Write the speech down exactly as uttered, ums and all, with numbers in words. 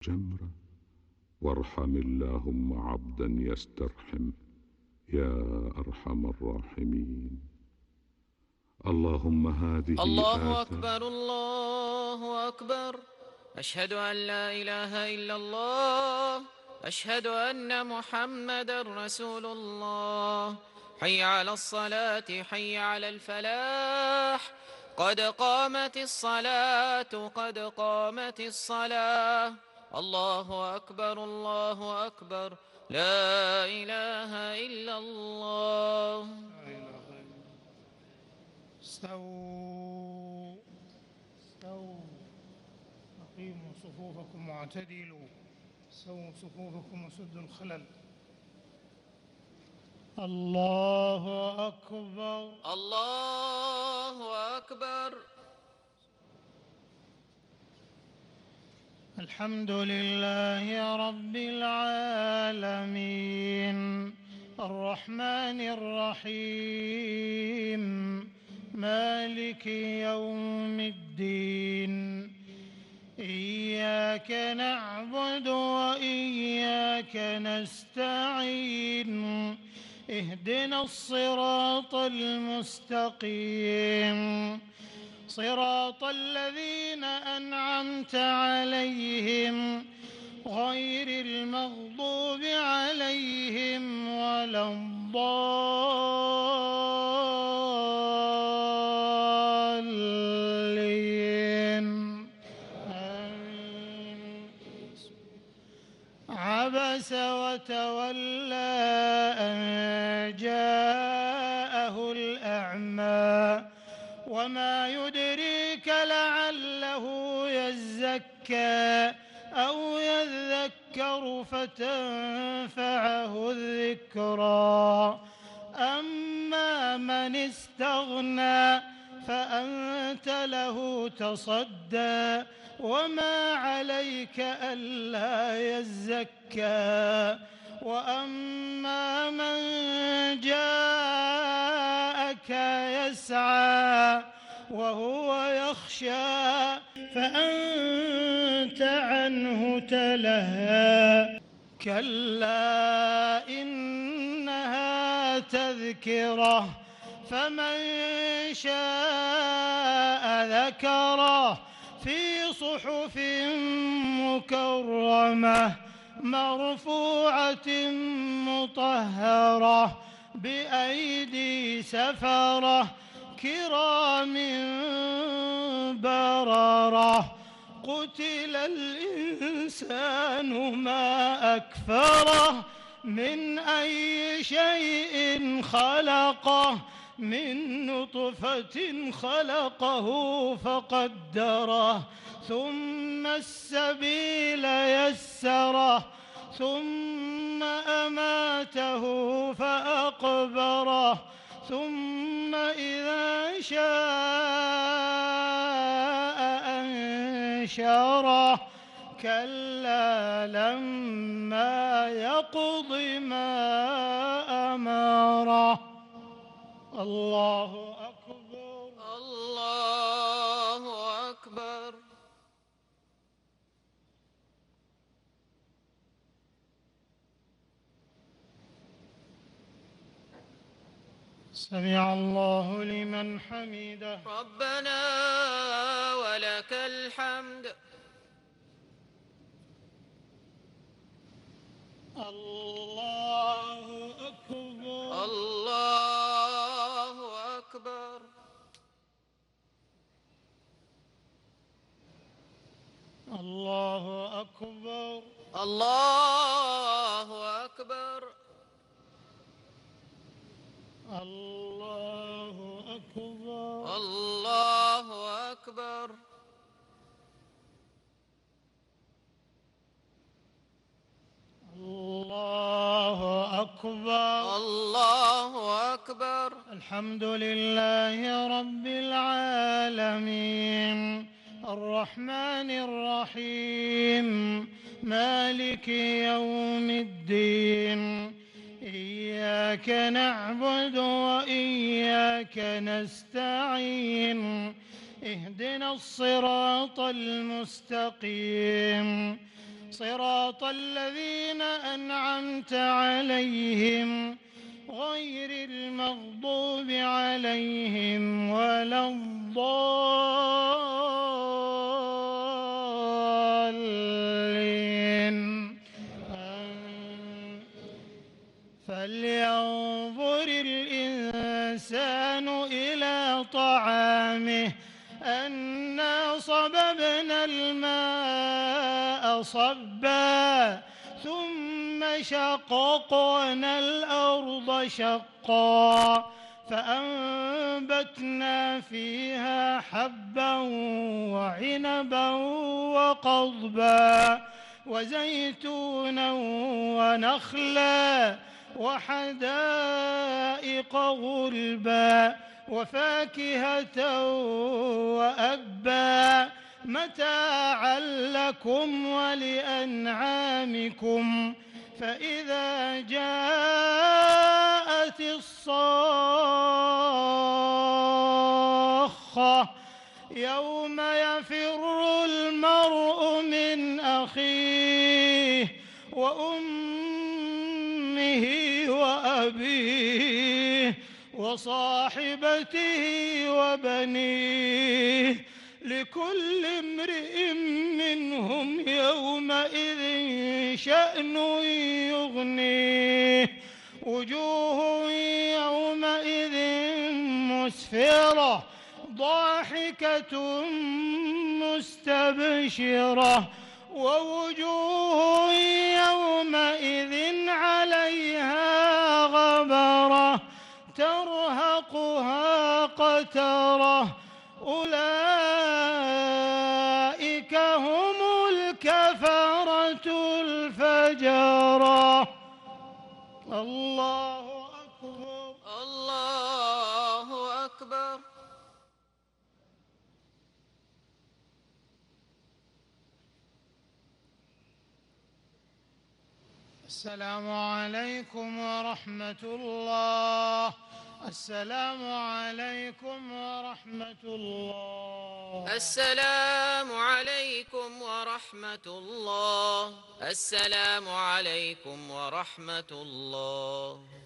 جمرة، وارحم اللهم عبدا يسترحم يا أرحم الراحمين. اللهم هذه الله آثار. أكبر الله أكبر. أشهد أن لا إله إلا الله. أشهد أن محمدا رسول الله. حي على الصلاة، حي على الفلاح، قد قامت الصلاة، قد قامت الصلاة. الله أكبر الله أكبر. لا إله إلا الله. استووا استووا أقيموا صفوفكم واعتدلوا. سووا صفوفكم وسدوا الخلل. الله أكبر الله أكبر. الحمد لله رب العالمين الرحمن الرحيم مالك يوم الدين. إياك نعبد وإياك نستعين. اهدنا الصراط المستقيم صراط الذين أنعمت عليهم غير المغضوب عليهم ولا الضالين. آمين. عبس وتولى أن جاءه الأعمى وما يدريك لعله يزكى أو يذكر فتنفعه الذكرى. أما من استغنى فأنت له تصدى وما عليك ألا يزكى. وأما من جاءك يسعى وهو يخشى فأنت عنه تلهى. كلا إنها تذكرة فمن شاء ذكره في صحف مكرمة مرفوعة مطهرة بأيدي سفرة كرام بررة. قتل الإنسان ما أكفره من أي شيء خلقه من نطفة خلقه فقدره ثم السبيل يسره ثم أماته فأقبره ثم إذا شاء أنشره. كلا لما يقض ما أمره. الله أكبر الله أكبر. سمع الله لمن حمده. ربنا ولك الحمد. الله أكبر الله أكبر. الله أكبر الله أكبر. الله أكبر الله أكبر. الله أكبر الله أكبر. الحمد لله رب العالمين الرحمن الرحيم مالك يوم الدين. إياك نعبد وإياك نستعين. اهدنا الصراط المستقيم صراط الذين أنعمت عليهم غير المغضوب عليهم ولا الضالين. فلينظر الإنسان إلى طعامه أنا صببنا الماء صبا ثم شققنا الأرض شقا فأنبتنا فيها حبا وعنبا وقضبا وزيتونا ونخلا وحدائق غلبا وفاكهة وأبا متاعا لكم ولأنعامكم. فإذا جاءت الصاخة يوم يفر المرء من أخيه وأمه وأبيه وصاحبته وبنيه لكل امرئ منهم يومئذ شأن يغنيه. وجوه يومئذ مسفرة ضاحكة مستبشرة ووجوه يومئذ عليها غبرة ترهقها قترة أولئك هم الكفرة الفجرة. الله أكبر. الله أكبر. السلام عليكم ورحمة الله. السلام عليكم ورحمة الله. السلام عليكم ورحمة الله. السلام عليكم ورحمة الله.